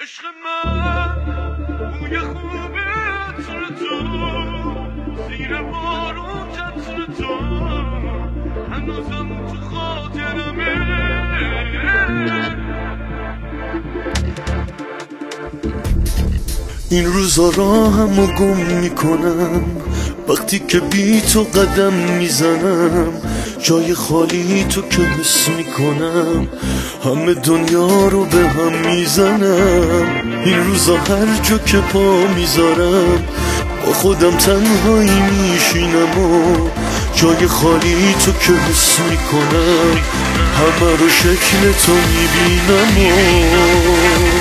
عشق من بوی خوب عطر تو زیر بارون چتر تو هنوزم تو خاطرمه. این روزا راهمو گم میکنم وقتی که بی تو قدم میزنم، جای خالی تو که حس میکنم همه دنیا رو به هم میزنم. این روزا هر جا که پا میذارم با خودم تنهایی میشینم و جای خالی تو که حس میکنم همه رو شکل تو میبینم.